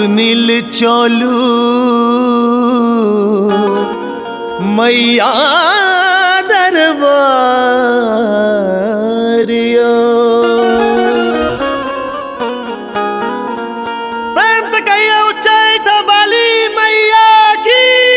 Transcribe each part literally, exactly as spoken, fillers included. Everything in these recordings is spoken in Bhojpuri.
सुनील चोलू मैया दरबारियो। प्रेम से कहिए ऊंचाई तो बाली मैया की।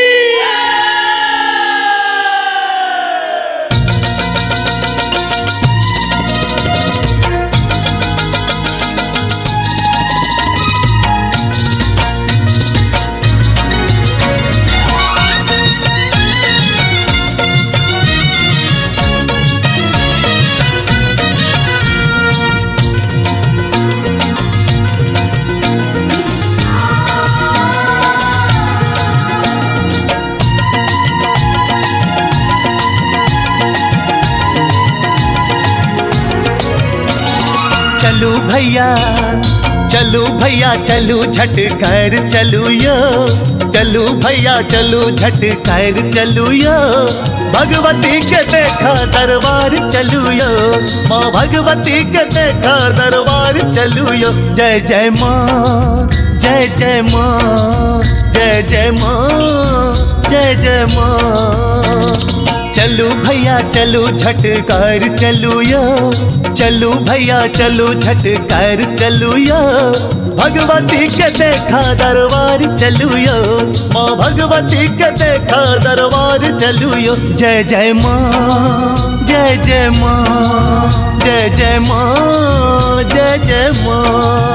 चलू भैया चलू भैया चलू झट कर चलू यो। चलू भैया चलू झट कर चलू यो। भगवती के देखा दरबार चलू यो। माँ भगवती के देखा दरबार चलू यो। जय जय माँ जय जय माँ जय जय माँ जय जय माँ। चलू भैया चलू झट कर चलू यो। चलू भैया चलू झट कर चलू यो। भगवती के देखा दरबार चलू यो। माँ भगवती के देखा दरबार चलू यो। जय जय माँ जय जय माँ जय जय माँ जय जय माँ।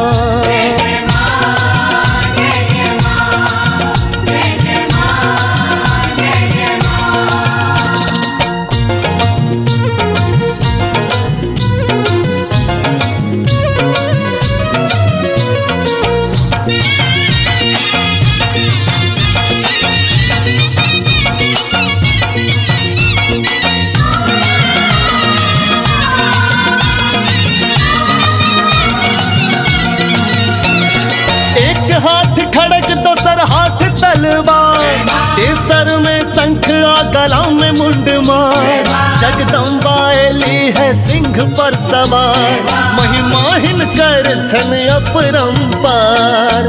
हाथ खड़क तो सर हाथ तलवार। सर में शंख और गला में मुंडमार। जगदम्बा एली है सिंह पर सवार। महिमाहिन कर छन अपरंपार।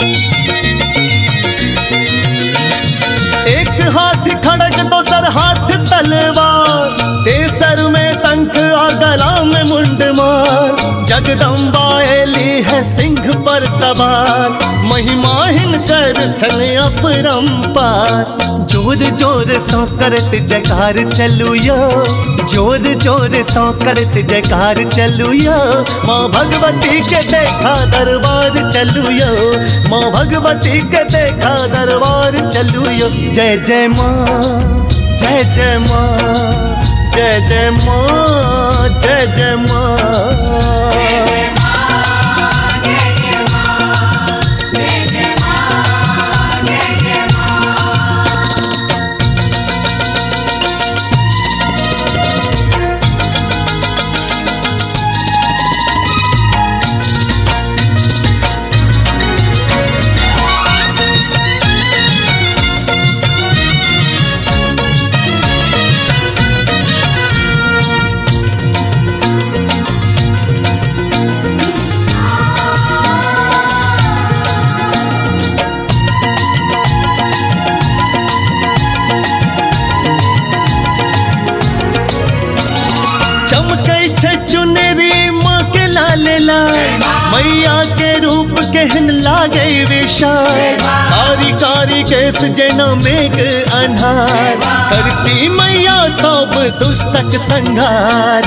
एक हाथ खड़क तो सर हाथ तलवार। सर में शंख और गला में मुंडमार। जगदम्बा एली है सिंह पर सवार। महिमाहिन कर छन अपरंपार। जोर जोर सौ करत जयकार चलू यो। जोर जोर सौ करत जयकार चलू यो। माँ भगवती के देखा दरबार चलू यो। माँ भगवती के देखा दरबार चलू यो। जय जय माँ जय जय माँ जय जय माँ जय जय माँ। चमकै छै चुनरी माँ के लाल लाल। मैया के रूप केहन लागे विशाल। कारी कारी केस जेना मेघ अन्हार। करती मैया सब दुष्टक संहार।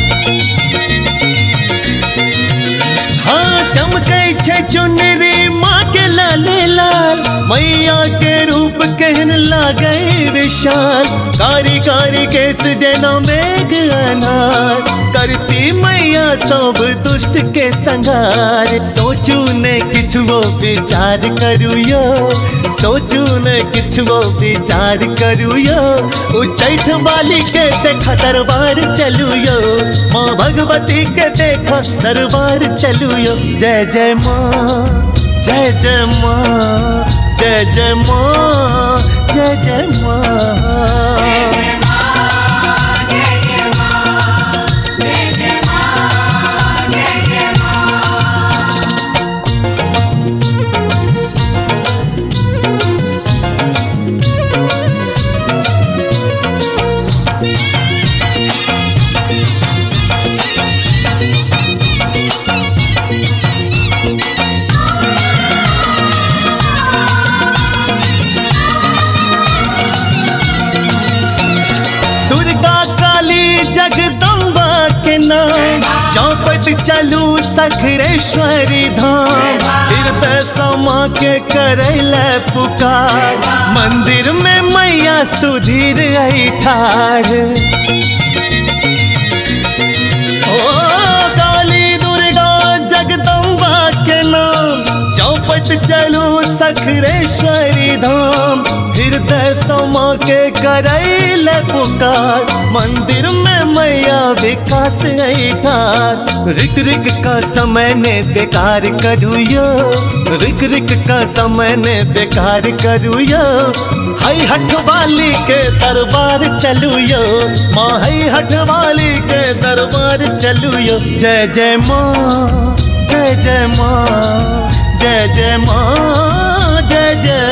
हाँ चमकै छै चुनरी माँ के लाल लाल। मैया के रूप केहन लागे विशाल। कारी कारी केस जेना मेघ अन्हार। करती मैया सब दुष्ट के संहार। सोचू ने किछु वो विचार करू यो। सोचू ने किछु वो विचार करू यो। उच्चैठ वाली के देखा दरबार चलू यो। माँ भगवती के देखा दरबार चलू यो। जय जय माँ जय जय माँ जय जय माँ जय जय माँ। चलू सखरेश्वरी धाम, हृदय समा के करैले पुकार, मंदिर में मैया सुधीर आई ठाढ़। ओ काली दुर्गा जगदम्बा के नाम, चौपट चलू सखरेश्वरी धाम, हृदय समा के करैले पुकार, मंदिर में मैया विकास आई ठाढ़। रिक रिक का समय ने बेकार करूयो, रिक रिक का समय ने बेकार करूयो, हई हठवाली के दरबार चलूयो, माँ हई हठवाली के दरबार चलूयो। जय जय माँ, जय जय माँ, जय जय माँ, जय जय